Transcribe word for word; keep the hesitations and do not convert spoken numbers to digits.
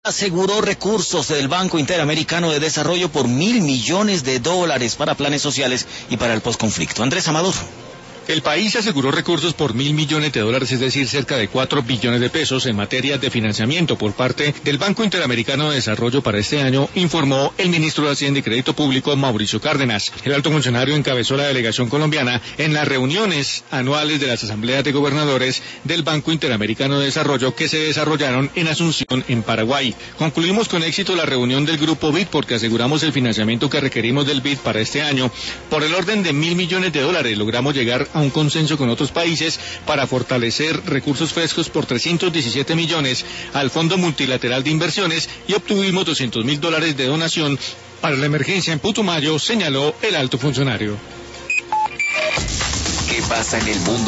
Aseguró recursos del Banco Interamericano de Desarrollo por mil millones de dólares para planes sociales y para el posconflicto. Andrés Amador. El país aseguró recursos por mil millones de dólares, es decir, cerca de cuatro billones de pesos en materia de financiamiento por parte del Banco Interamericano de Desarrollo para este año, informó el ministro de Hacienda y Crédito Público, Mauricio Cárdenas. El alto funcionario encabezó la delegación colombiana en las reuniones anuales de las asambleas de gobernadores del Banco Interamericano de Desarrollo que se desarrollaron en Asunción, en Paraguay. Concluimos con éxito la reunión del Grupo B I D porque aseguramos el financiamiento que requerimos del B I D para este año por el orden de mil millones de dólares. Logramos llegar a un consenso con otros países para fortalecer recursos frescos por trescientos diecisiete millones al Fondo Multilateral de Inversiones y obtuvimos doscientos mil dólares de donación para la emergencia en Putumayo, señaló el alto funcionario. ¿Qué pasa en el mundo?